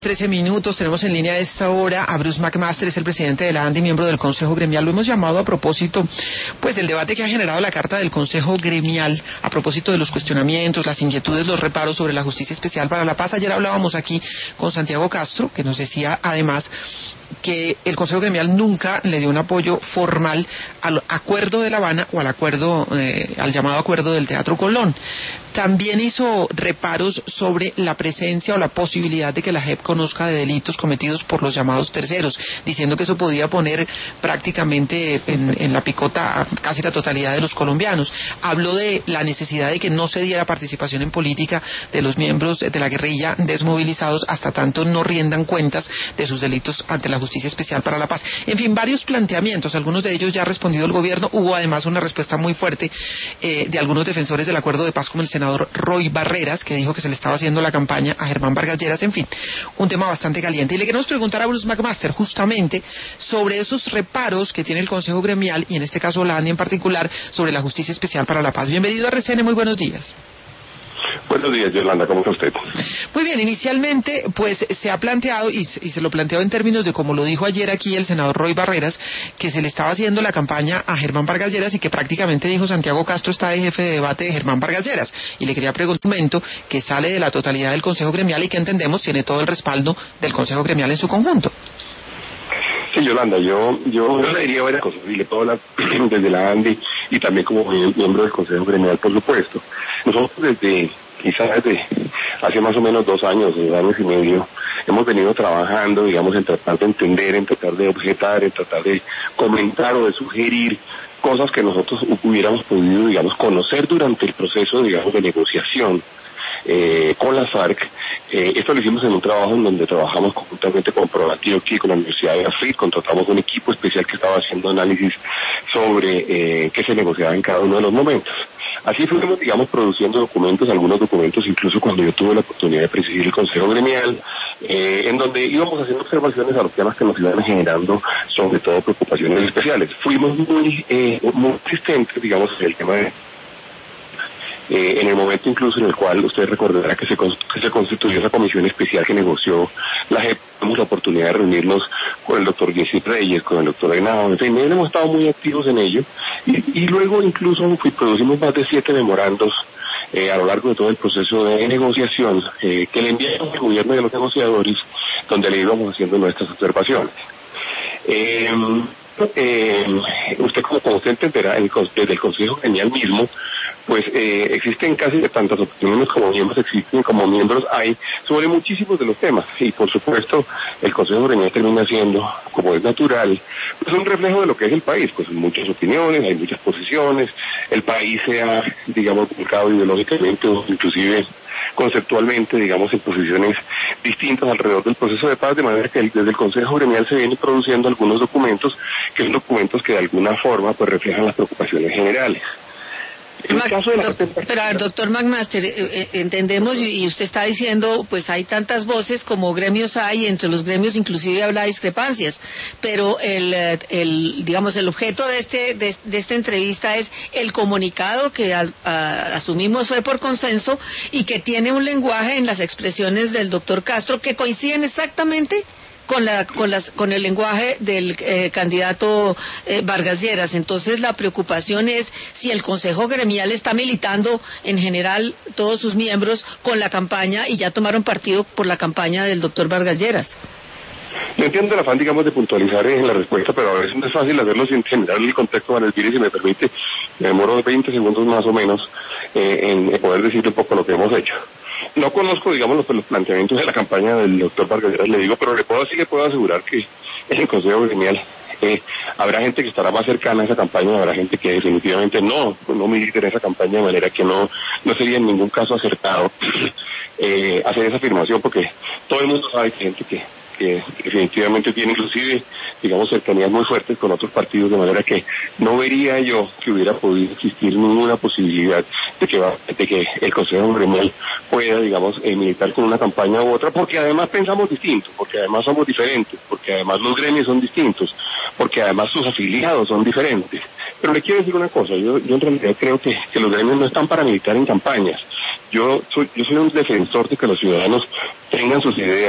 13 minutos, tenemos en línea a esta hora a Bruce McMaster, es el presidente de la ANDI, miembro del Consejo Gremial. Lo hemos llamado a propósito, pues, del debate que ha generado la carta del Consejo Gremial, a propósito de los cuestionamientos, las inquietudes, los reparos sobre la Justicia Especial para la Paz. Ayer hablábamos aquí con Santiago Castro, que nos decía, además, que el Consejo Gremial nunca le dio un apoyo formal al acuerdo de La Habana o al llamado acuerdo del Teatro Colón. También hizo reparos sobre la presencia o la posibilidad de que la JEP conozca de delitos cometidos por los llamados terceros, diciendo que eso podía poner prácticamente en la picota a casi la totalidad de los colombianos. Habló de la necesidad de que no se diera participación en política de los miembros de la guerrilla desmovilizados hasta tanto no riendan cuentas de sus delitos ante la Justicia Especial para la Paz. En fin, varios planteamientos, algunos de ellos ya ha respondido el gobierno. Hubo además una respuesta muy fuerte de algunos defensores del acuerdo de paz, como el senador Roy Barreras, que dijo que se le estaba haciendo la campaña a Germán Vargas Lleras. En fin, un tema bastante caliente. Y le queremos preguntar a Bruce McMaster justamente sobre esos reparos que tiene el Consejo Gremial, y en este caso la ANDI en particular, sobre la Justicia Especial para la Paz. Bienvenido a RCN, muy buenos días. Buenos días, Yolanda, ¿cómo está usted? Muy bien, inicialmente, pues se ha planteado, y se lo planteó en términos de, como lo dijo ayer aquí el senador Roy Barreras, que se le estaba haciendo la campaña a Germán Vargas Lleras y que prácticamente dijo Santiago Castro está de jefe de debate de Germán Vargas Lleras. Y le quería preguntar un momento que sale de la totalidad del Consejo Gremial y que entendemos tiene todo el respaldo del Consejo Gremial en su conjunto. Sí, Yolanda, yo le diría varias cosas, y le puedo hablar desde la ANDI y también como miembro del Consejo Gremial, por supuesto. Nosotros quizás desde hace más o menos 2 años y medio, hemos venido trabajando, digamos, en tratar de entender, en tratar de objetar, en tratar de comentar o de sugerir cosas que nosotros hubiéramos podido, digamos, conocer durante el proceso, digamos, de negociación con las FARC. Esto lo hicimos en un trabajo en donde trabajamos conjuntamente con ProAntioquia y con la Universidad de Afrit. Contratamos un equipo especial que estaba haciendo análisis sobre qué se negociaba en cada uno de los momentos. Así fuimos, digamos, produciendo documentos, algunos documentos incluso cuando yo tuve la oportunidad de presidir el Consejo Gremial, en donde íbamos haciendo observaciones a los temas que nos iban generando, sobre todo preocupaciones especiales. Fuimos muy insistentes, digamos, en el tema de en el momento incluso en el cual usted recordará que se constituyó esa comisión especial que negoció la JEP. Tuvimos la oportunidad de reunirnos con el doctor Jesse Reyes, con el doctor Henao, en fin, hemos estado muy activos en ello, y luego incluso producimos más de 7 memorandos a lo largo de todo el proceso de negociación que le enviamos al gobierno y a los negociadores, donde le íbamos haciendo nuestras observaciones. Usted, como usted entenderá, desde el Consejo Gremial mismo, pues existen casi de tantas opiniones como miembros existen, como miembros hay, sobre muchísimos de los temas. Y por supuesto, el Consejo Gremial termina siendo, como es natural, pues un reflejo de lo que es el país. Pues muchas opiniones, hay muchas posiciones, el país se ha, digamos, volcado ideológicamente o inclusive conceptualmente, digamos, en posiciones distintas alrededor del proceso de paz, de manera que desde el Consejo Gremial se vienen produciendo algunos documentos, que son documentos que de alguna forma pues reflejan las preocupaciones generales. Pero a ver, doctor McMaster, entendemos, y usted está diciendo, pues hay tantas voces como gremios hay, entre los gremios inclusive habla de discrepancias, pero digamos, el objeto de esta entrevista es el comunicado que asumimos fue por consenso y que tiene un lenguaje en las expresiones del doctor Castro que coinciden exactamente con el lenguaje del candidato Vargas Lleras. Entonces la preocupación es si el Consejo Gremial está militando en general todos sus miembros con la campaña y ya tomaron partido por la campaña del doctor Vargas Lleras. Yo entiendo el afán, digamos, de puntualizar en la respuesta, pero a veces no es fácil hacerlo sin generar el contexto. Van a decir, y si me permite, me demoro 20 segundos más o menos en poder decirle un poco lo que hemos hecho. No conozco, digamos, los planteamientos de la campaña del doctor Vargas Lleras, le digo, pero le puedo asegurar que en el Consejo Gremial habrá gente que estará más cercana a esa campaña, habrá gente que definitivamente no milita en esa campaña, de manera que no sería en ningún caso acertado hacer esa afirmación, porque todo el mundo sabe que hay gente que definitivamente tiene inclusive, digamos, cercanías muy fuertes con otros partidos, de manera que no vería yo que hubiera podido existir ninguna posibilidad de que el Consejo Gremial pueda, digamos, militar con una campaña u otra, porque además pensamos distinto, porque además somos diferentes, porque además los gremios son distintos, porque además sus afiliados son diferentes. Pero le quiero decir una cosa, yo en realidad creo que los gremios no están para militar en campañas. Yo soy un defensor de que los ciudadanos tengan sus ideas,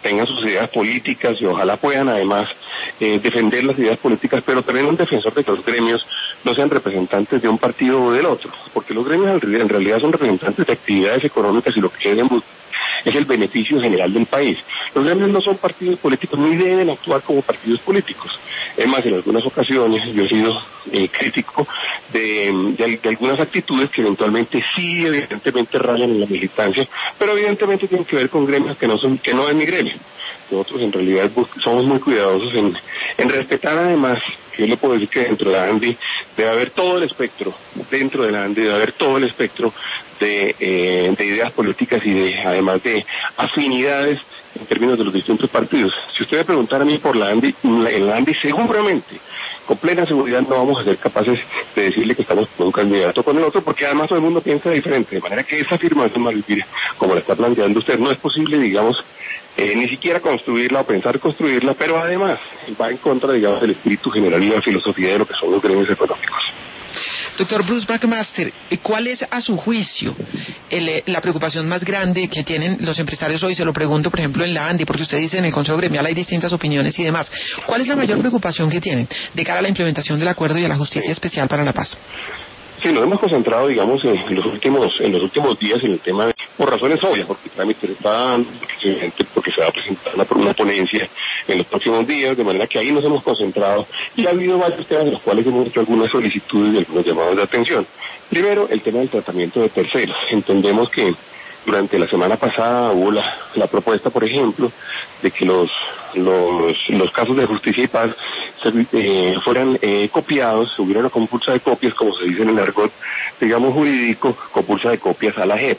tengan sus ideas políticas y ojalá puedan además defender las ideas políticas, pero también un defensor de que los gremios no sean representantes de un partido o del otro, porque los gremios en realidad son representantes de actividades económicas y lo que quieren es el beneficio general del país. Los gremios no son partidos políticos ni deben actuar como partidos políticos. Es más, en algunas ocasiones yo he sido crítico de algunas actitudes que eventualmente sí, evidentemente rayan en la militancia, pero evidentemente tienen que ver con gremios que no es mi gremio. Nosotros en realidad somos muy cuidadosos en respetar además, yo le puedo decir que dentro de la ANDI debe haber todo el espectro, dentro de la ANDI debe haber todo el espectro de ideas políticas y además de afinidades en términos de los distintos partidos. Si usted me preguntara a mí por la ANDI, en la ANDI seguramente, con plena seguridad, no vamos a ser capaces de decirle que estamos con un candidato o con el otro, porque además todo el mundo piensa diferente, de manera que esa afirmación, como la está planteando usted, no es posible, digamos, ni siquiera construirla o pensar construirla, pero además va en contra, digamos, del espíritu general y la filosofía de lo que son los gremios económicos. Doctor Bruce McMaster, ¿cuál es a su juicio la preocupación más grande que tienen los empresarios hoy? Se lo pregunto, por ejemplo, en la ANDI, porque usted dice en el Consejo Gremial hay distintas opiniones y demás. ¿Cuál es la mayor preocupación que tienen de cara a la implementación del acuerdo y a la justicia especial para la paz? Sí, nos hemos concentrado, digamos, en los últimos días en el tema, por razones obvias, porque el trámite se está dando, porque se va a presentar una ponencia en los próximos días, de manera que ahí nos hemos concentrado y ha habido varios temas de los cuales hemos hecho algunas solicitudes y algunos llamados de atención. Primero, el tema del tratamiento de terceros. Entendemos que durante la semana pasada hubo la propuesta, por ejemplo, de que los casos de justicia y paz fueran copiados, hubiera una compulsa de copias, como se dice en el argot, digamos, jurídico, compulsa de copias a la JEP.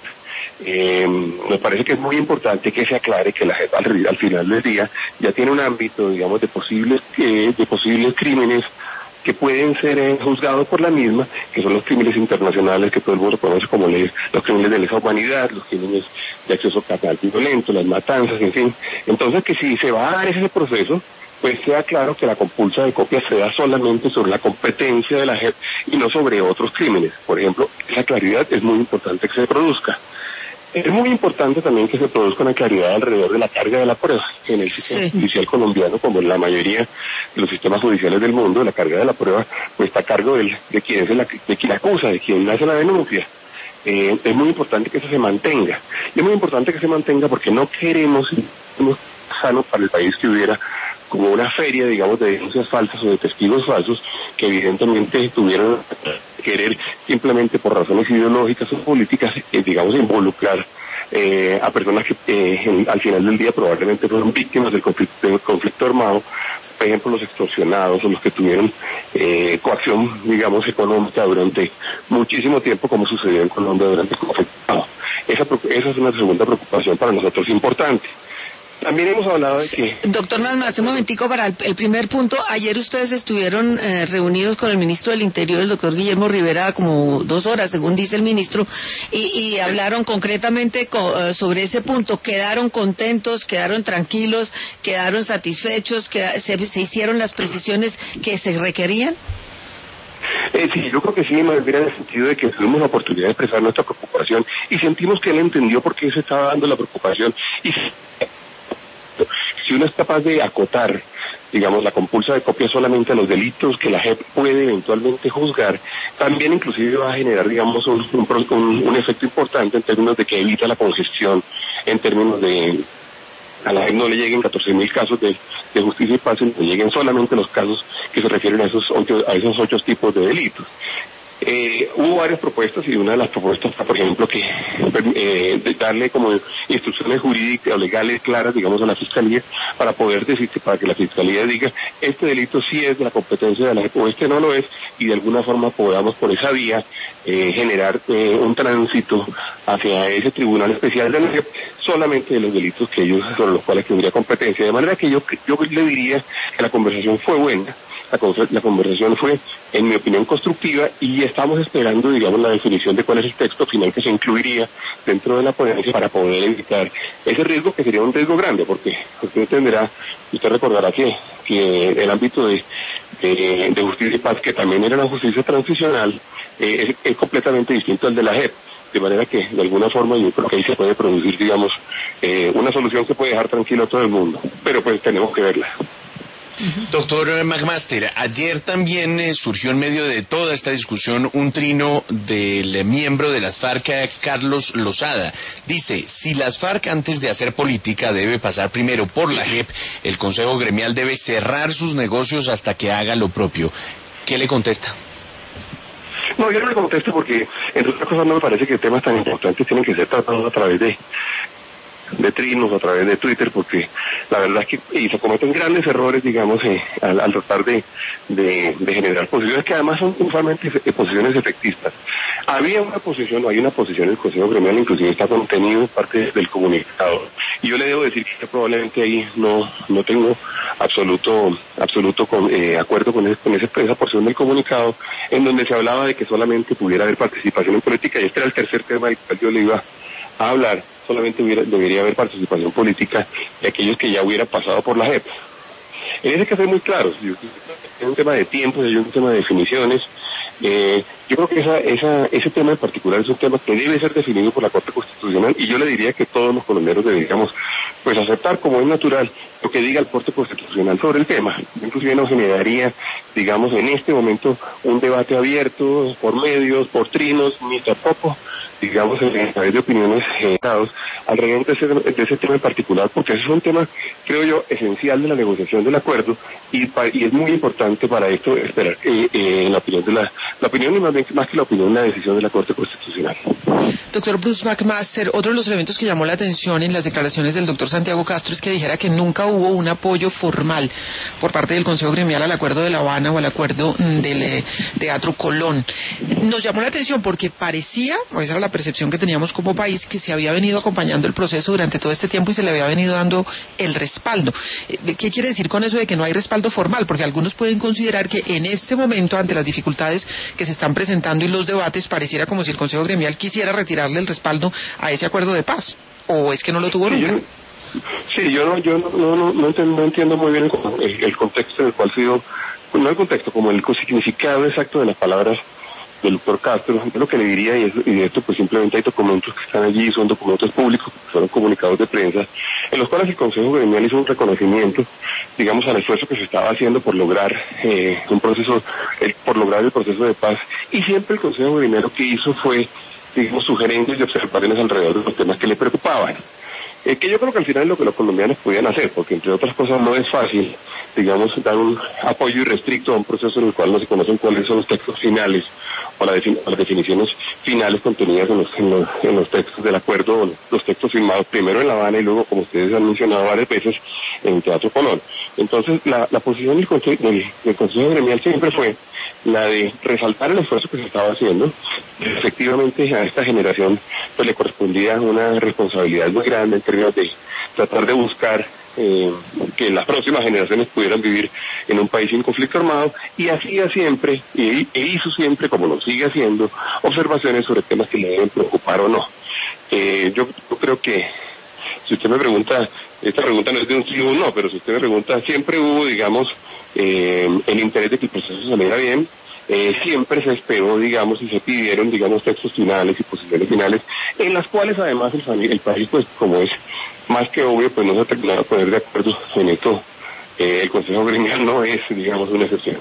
Me parece que es muy importante que se aclare que la JEP al final del día ya tiene un ámbito, digamos, de posibles crímenes que pueden ser juzgados por la misma, que son los crímenes internacionales que todo el mundo conoce como los crímenes de lesa humanidad, los crímenes de acceso carnal violento, las matanzas, en fin. Entonces, que si se va a dar ese proceso, pues sea claro que la compulsa de copias se da solamente sobre la competencia de la JEP y no sobre otros crímenes. Por ejemplo, esa claridad es muy importante que se produzca. Es muy importante también que se produzca una claridad alrededor de la carga de la prueba. En el sistema judicial colombiano, como en la mayoría de los sistemas judiciales del mundo, la carga de la prueba pues está a cargo de quien acusa, de quien hace la denuncia. Es muy importante que eso se mantenga. Y es muy importante que se mantenga porque no queremos sano para el país que hubiera como una feria, digamos, de denuncias falsas o de testigos falsos que evidentemente tuvieron querer simplemente por razones ideológicas o políticas, digamos, involucrar a personas que al final del día probablemente fueron víctimas del conflicto armado, por ejemplo, los extorsionados o los que tuvieron coacción, digamos, económica durante muchísimo tiempo, como sucedió en Colombia durante el conflicto armado. Esa es una segunda preocupación para nosotros importante. También hemos hablado de que... Doctor McMaster, un momentico para el primer punto. Ayer ustedes estuvieron reunidos con el ministro del Interior, el doctor Guillermo Rivera, como 2 horas, según dice el ministro, y hablaron concretamente sobre ese punto. ¿Quedaron contentos, quedaron tranquilos, quedaron satisfechos, se hicieron las precisiones que se requerían? Sí, yo creo que sí, más bien en el sentido de que tuvimos la oportunidad de expresar nuestra preocupación y sentimos que él entendió por qué se estaba dando la preocupación y si uno es capaz de acotar, digamos, la compulsa de copia solamente a los delitos que la JEP puede eventualmente juzgar, también inclusive va a generar, digamos, un efecto importante en términos de que evita la congestión, en términos de a la JEP no le lleguen 14.000 casos de justicia y paz, sino que lleguen solamente los casos que se refieren a esos 8 tipos de delitos. Hubo varias propuestas y una de las propuestas está, por ejemplo, que darle como instrucciones jurídicas o legales claras, digamos, a la Fiscalía para poder decir para que la Fiscalía diga este delito sí es de la competencia de la JEP o este no lo es y de alguna forma podamos por esa vía generar un tránsito hacia ese tribunal especial de la JEP solamente de los delitos que ellos sobre los cuales tendría competencia. De manera que yo le diría que la conversación fue buena. La conversación fue, en mi opinión, constructiva y estamos esperando, digamos, la definición de cuál es el texto final que se incluiría dentro de la ponencia para poder evitar ese riesgo que sería un riesgo grande, porque usted recordará que el ámbito de justicia y paz, que también era una justicia transicional, es completamente distinto al de la JEP. de manera que de alguna forma yo creo que ahí se puede producir, digamos, una solución que puede dejar tranquilo a todo el mundo, pero pues tenemos que verla. Doctor McMaster, ayer también surgió en medio de toda esta discusión un trino del miembro de las FARC, Carlos Lozada. Dice, si las FARC antes de hacer política debe pasar primero por la JEP, el Consejo Gremial debe cerrar sus negocios hasta que haga lo propio. ¿Qué le contesta? No, yo no le contesto porque, entre otras cosas, no me parece que temas tan importantes tienen que ser tratados a través de trinos, a través de Twitter, porque la verdad es que se cometen grandes errores, digamos, al tratar de generar posiciones que además son usualmente posiciones efectistas. Hay una posición en el Consejo Gremial, inclusive está contenido en parte del comunicado, y yo le debo decir que probablemente ahí no tengo absoluto acuerdo con esa porción del comunicado, en donde se hablaba de que solamente pudiera haber participación en política, y este era el tercer tema del cual yo le iba a hablar. Solamente debería haber participación política de aquellos que ya hubieran pasado por la JEP. En ese caso es muy claro, es un tema de tiempo, es un tema de definiciones. Yo creo que ese tema en particular es un tema que debe ser definido por la Corte Constitucional, y yo le diría que todos los colombianos deberíamos pues aceptar como es natural lo que diga el Corte Constitucional sobre el tema. Inclusive no generaría, digamos, en este momento un debate abierto por medios, por trinos, ni tampoco, digamos, a través de opiniones dados alrededor de ese tema en particular, porque ese es un tema, creo yo, esencial de la negociación del acuerdo, y es muy importante para esto esperar la opinión la opinión, y más que la opinión, la decisión de la Corte Constitucional. Doctor Bruce McMaster, otro de los elementos que llamó la atención en las declaraciones del doctor Santiago Castro es que dijera que nunca hubo un apoyo formal por parte del Consejo Gremial al acuerdo de La Habana o al acuerdo del Teatro Colón. Nos llamó la atención porque parecía, o esa era la percepción que teníamos como país, que se había venido acompañando el proceso durante todo este tiempo y se le había venido dando el respaldo. ¿Qué quiere decir con eso de que no hay respaldo formal? Porque algunos pueden considerar que en este momento, ante las dificultades que se están presentando y los debates, pareciera como si el Consejo Gremial quisiera retirarle el respaldo a ese acuerdo de paz. ¿O es que no lo tuvo nunca? No entiendo muy bien el contexto en el cual ha sido, no el contexto, como el significado exacto de las palabras del doctor Castro. Yo lo que le diría, y de esto pues simplemente hay documentos que están allí, son documentos públicos, fueron comunicados de prensa, en los cuales el Consejo Gremial hizo un reconocimiento, digamos, al esfuerzo que se estaba haciendo por lograr por lograr el proceso de paz, y siempre el Consejo Gremial lo que hizo fue, digamos, sugerencias y observaciones alrededor de los temas que le preocupaban. Que yo creo que al final es lo que los colombianos podían hacer, porque entre otras cosas no es fácil, digamos, dar un apoyo irrestricto a un proceso en el cual no se conocen cuáles son los textos finales o las definiciones finales contenidas en los textos del acuerdo, o los textos firmados primero en La Habana y luego, como ustedes han mencionado varias veces, en el Teatro Colón. Entonces, la posición del Consejo Gremial siempre fue la de resaltar el esfuerzo que se estaba haciendo. Efectivamente, a esta generación pues le correspondía una responsabilidad muy grande en términos de tratar de buscar que las próximas generaciones pudieran vivir en un país sin conflicto armado, y hacía siempre, e hizo siempre, como lo sigue haciendo, observaciones sobre temas que le deben preocupar o no. Yo creo que, si usted me pregunta, esta pregunta no es de un sí o un no, pero si usted me pregunta, siempre hubo, digamos, el interés de que el proceso saliera bien. Siempre se esperó, digamos, y se pidieron, digamos, textos finales y posiciones finales, en las cuales además el país, pues, como es más que obvio, pues no se ha terminado de poner de acuerdo en esto. El Consejo Gremial no es, digamos, una excepción.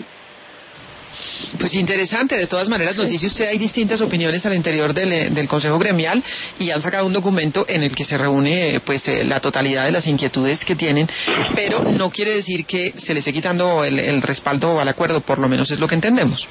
Pues interesante, de todas maneras nos dice usted, hay distintas opiniones al interior del Consejo Gremial, y han sacado un documento en el que se reúne la totalidad de las inquietudes que tienen, pero no quiere decir que se les esté quitando el respaldo al acuerdo, por lo menos es lo que entendemos.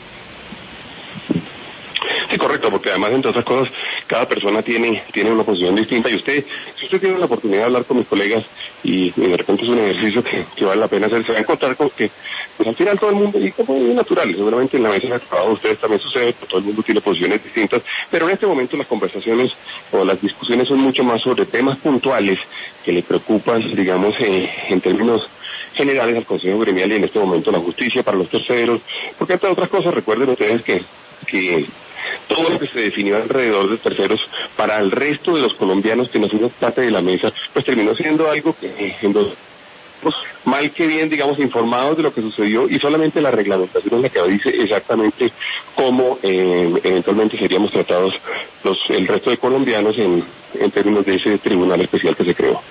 Sí, correcto, porque además, entre otras cosas, cada persona tiene una posición distinta, y si usted tiene la oportunidad de hablar con mis colegas y de repente es un ejercicio que vale la pena hacer, se va a encontrar con que pues al final todo el mundo, y como es natural, seguramente en la mesa de trabajo de ustedes también sucede, todo el mundo tiene posiciones distintas, pero en este momento las conversaciones o las discusiones son mucho más sobre temas puntuales que le preocupan, digamos, en términos generales al Consejo Gremial, y en este momento la justicia para los terceros, porque entre otras cosas recuerden ustedes que todo lo que se definió alrededor de terceros para el resto de los colombianos que no fuimos parte de la mesa, pues terminó siendo algo que mal que bien, digamos, informados de lo que sucedió, y solamente la reglamentación es la que dice exactamente cómo eventualmente seríamos tratados el resto de colombianos en términos de ese tribunal especial que se creó.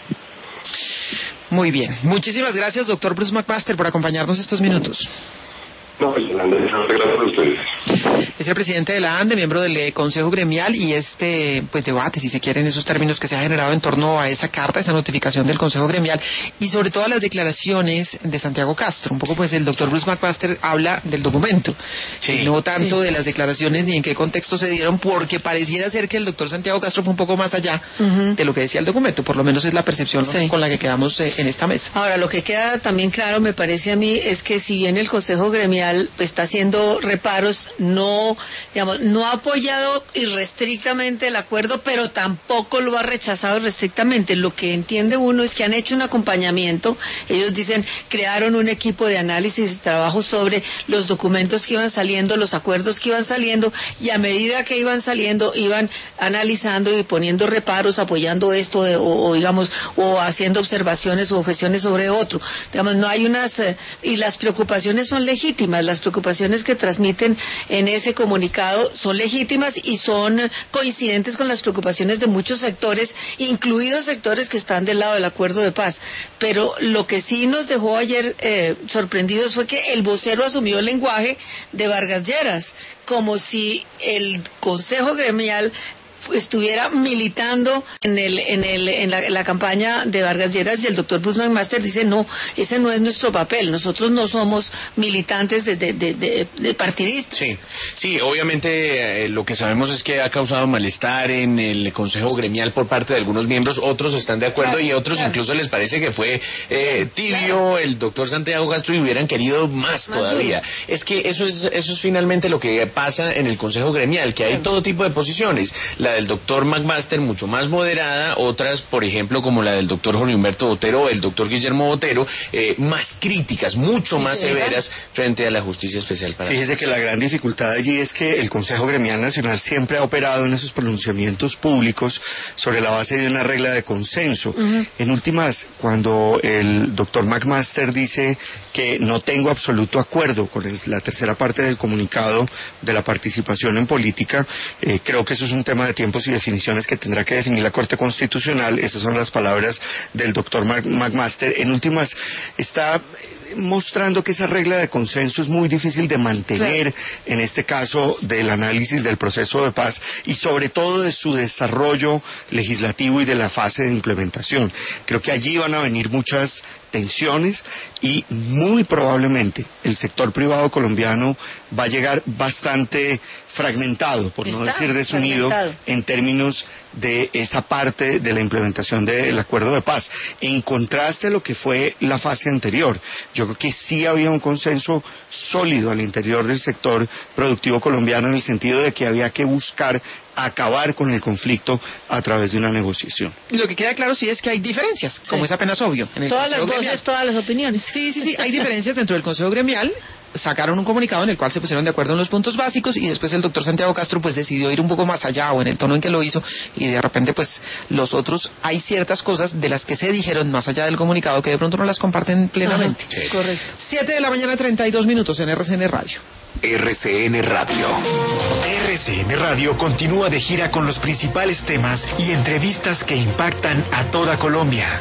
Muy bien. Muchísimas gracias, doctor Bruce McMaster, por acompañarnos estos minutos. No, Yolanda, gracias a ustedes. Es el presidente de la ANDE, miembro del Consejo Gremial, y pues debate, si se quiere, en esos términos que se ha generado en torno a esa carta, esa notificación del Consejo Gremial, y sobre todo a las declaraciones de Santiago Castro. Un poco, pues, el doctor Bruce McMaster habla del documento, y no tanto de las declaraciones ni en qué contexto se dieron, porque pareciera ser que el doctor Santiago Castro fue un poco más allá de lo que decía el documento, por lo menos es la percepción con la que quedamos en esta mesa. Ahora, lo que queda también claro, me parece a mí, es que si bien el Consejo Gremial está haciendo reparos, no ha apoyado irrestrictamente el acuerdo, pero tampoco lo ha rechazado irrestrictamente. Lo que entiende uno es que han hecho un acompañamiento. Ellos dicen, crearon un equipo de análisis y trabajo sobre los documentos que iban saliendo, los acuerdos que iban saliendo, y a medida que iban saliendo, iban analizando y poniendo reparos, apoyando esto, o haciendo observaciones o objeciones sobre otro. No hay y las preocupaciones son legítimas. Las preocupaciones que transmiten en ese comunicado son legítimas y son coincidentes con las preocupaciones de muchos sectores, incluidos sectores que están del lado del acuerdo de paz. Pero lo que sí nos dejó ayer sorprendidos fue que el vocero asumió el lenguaje de Vargas Lleras, como si el Consejo Gremial estuviera militando en la campaña de Vargas Lleras, y el doctor Bruce McMaster dice, no, ese no es nuestro papel, nosotros no somos militantes de partidistas. Sí, obviamente lo que sabemos es que ha causado malestar en el Consejo Gremial por parte de algunos miembros, otros están de acuerdo y otros incluso les parece que fue tibio el doctor Santiago Castro y hubieran querido más todavía. Es que eso es finalmente lo que pasa en el Consejo Gremial, que hay todo tipo de posiciones. La del doctor McMaster mucho más moderada, otras, por ejemplo, como la del doctor Jorge Humberto Botero o el doctor Guillermo Botero, más críticas, mucho más severas frente a la Justicia Especial para Fíjese que la gran dificultad allí es que el Consejo Gremial Nacional siempre ha operado en esos pronunciamientos públicos sobre la base de una regla de consenso. En últimas, cuando el doctor McMaster dice que no tengo absoluto acuerdo con la tercera parte del comunicado de la participación en política, creo que eso es un tema de tiempos y definiciones que tendrá que definir la Corte Constitucional. Esas son las palabras del doctor McMaster. En últimas, está mostrando que esa regla de consenso es muy difícil de mantener en este caso del análisis del proceso de paz y sobre todo de su desarrollo legislativo y de la fase de implementación. Creo que allí van a venir muchas tensiones y muy probablemente el sector privado colombiano va a llegar bastante fragmentado, por no decir desunido, en términos de esa parte de la implementación del acuerdo de paz. En contraste a lo que fue la fase anterior, yo creo que sí había un consenso sólido al interior del sector productivo colombiano en el sentido de que había que buscar acabar con el conflicto a través de una negociación. Lo que queda claro sí es que hay diferencias, como es apenas obvio. En el todas las voces, todas las opiniones. Sí, hay diferencias dentro del Consejo Gremial. Sacaron un comunicado en el cual se pusieron de acuerdo en los puntos básicos y después el doctor Santiago Castro pues decidió ir un poco más allá o en el tono en que lo hizo y de repente pues los otros hay ciertas cosas de las que se dijeron más allá del comunicado que de pronto no las comparten plenamente. Correcto. 7:32 en RCN Radio. RCN Radio. RCN Radio continúa de gira con los principales temas y entrevistas que impactan a toda Colombia.